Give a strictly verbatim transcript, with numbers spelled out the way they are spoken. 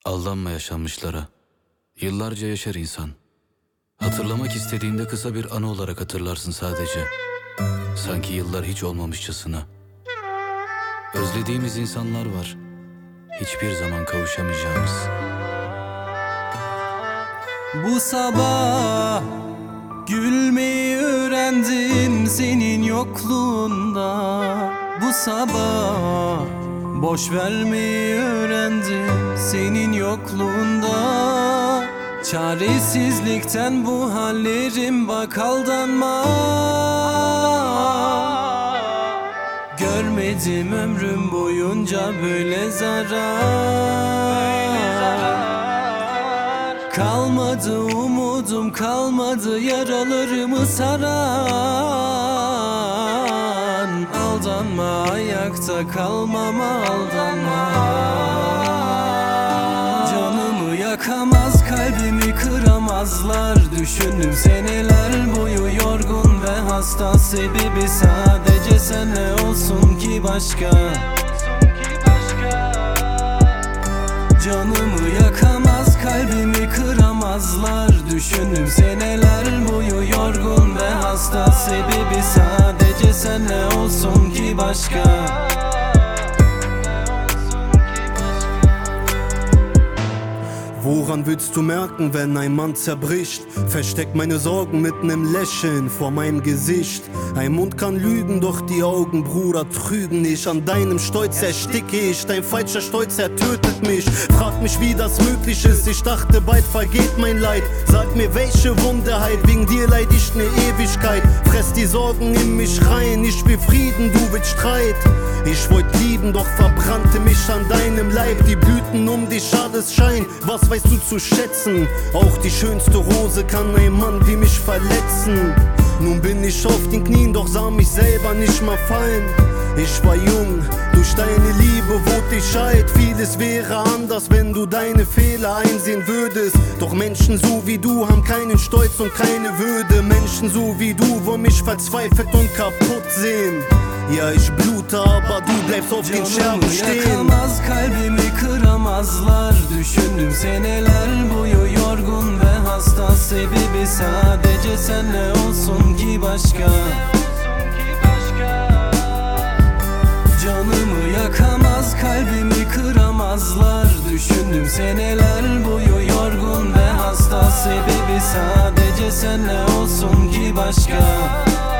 Aldanma yaşanmışlara. Yıllarca yaşar insan. Hatırlamak istediğinde kısa bir anı olarak hatırlarsın sadece. Sanki yıllar hiç olmamışçasına. Özlediğimiz insanlar var. Hiçbir zaman kavuşamayacağımız. Bu sabah gülmeyi öğrendim senin yokluğunda. Bu sabah boş vermeyi öğrendim senin yokluğunda. Çaresizlikten bu hallerim, bak aldanma. Görmedim ömrüm boyunca böyle zarar. Kalmadı umudum, kalmadı yaralarımı saran. Aldanma, ayakta kalmama aldanma. Canımı yakamaz, kalbimi kıramazlar. Düşündüm seneler boyu yorgun ve hasta. Sebebi sadece sen, ne olsun ki başka? Canımı yakamaz, kalbimi kıramazlar. Düşündüm seneler boyu yorgun ve hasta. Sebebi sadece sen, ne olsun ki başka? Woran willst du merken, wenn ein Mann zerbricht? Versteck meine Sorgen mit nem Lächeln vor meinem Gesicht. Ein Mund kann lügen, doch die Augen, Bruder, trügen nicht. An deinem Stolz ersticke ich, dein falscher Stolz, er tötet mich. Frag mich, wie das möglich ist, ich dachte, bald vergeht mein Leid. Sag mir, welche Wunde heilt, wegen dir leid ich ne Ewigkeit. Fress die Sorgen in mich rein, ich will Frieden, du willst Streit. Ich wollt lieben, doch verbrannte mich an deinem Leib. Die Blüten um dich, alles Schein, was weißt du zu schätzen? Auch die schönste Rose kann ein Mann wie mich verletzen. Nun bin ich auf den Knien, doch sah mich selber nicht mal fallen. Ich war jung, durch deine Liebe wurde ich alt. Vieles wäre anders, wenn du deine Fehler einsehen würdest. Doch Menschen so wie du haben keinen Stolz und keine Würde. Menschen so wie du wollen mich verzweifelt und kaputt sehen. Ja, ich blute, aber du bleibst auf den Scherben stehen. Yakamaz, kalbimi kıramazlar. Düşündüm seneler boyu yorgun ve hasta. Sebebi sadece sen, ne olsun ki başka? Canımı yakamaz, kalbimi kıramazlar. Düşündüm seneler boyu yorgun ve hasta. Sebebi sadece sen, ne olsun ki başka?